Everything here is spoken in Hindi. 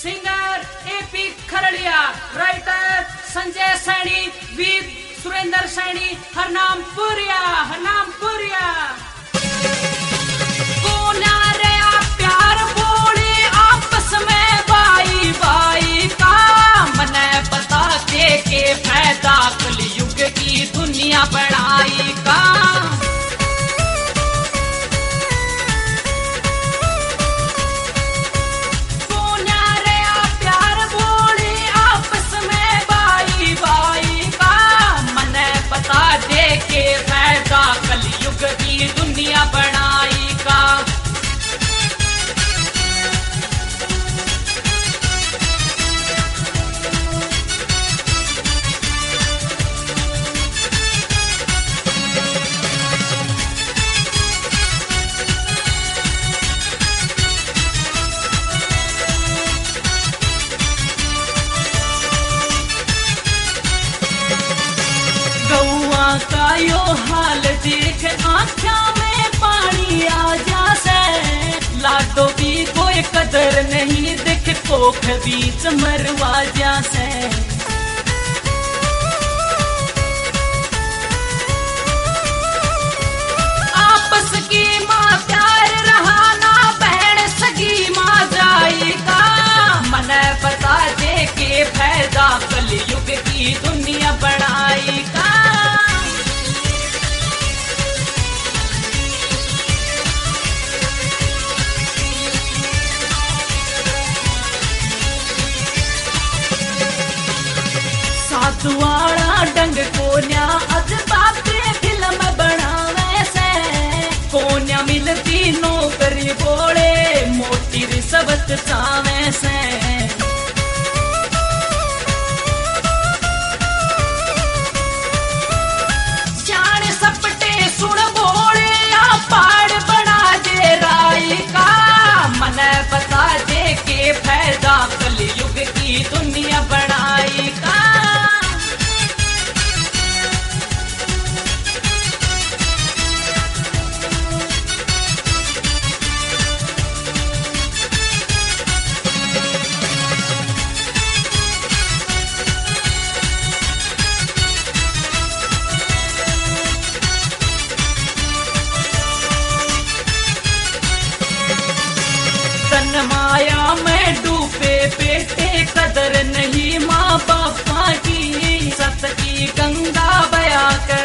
Singer AP Khardiya, writer Sanjay Saini, with Surender Saini, Harnam Puriya, Harnam पुरिया। कोना रे प्यार बोले आपस में बाई बाई का, मने पता के फायदा कलयुग की दुनिया बढ़ाई का। कलयुग की दुनिया बनाई का। गौआ का यो हाल देख आँखा में पानी आ जासे, लाडो भी कोई कदर नहीं देख कोख बीच मरवा जासे। आपस की माँ प्यार रहा ना बहन सगी माँ जाएगा, मने बता दे के फायदा कलयुग की दुनिया बढ़ाएगा। साधुवाड़ा डंग कोन्या अज बातें फिल्म बनावे से, कोन्या मिलती नौकरी बोले मोटी रिश्वत चावे से। जाने सपटे सुन बोले या पाड़ बना दे राई का, मने बता दे के फायदा कलयुग की दुनिया बढ़ाई का। माया में डूबे बेटे कदर नहीं माँ बापा की, सत की गंगा बया कर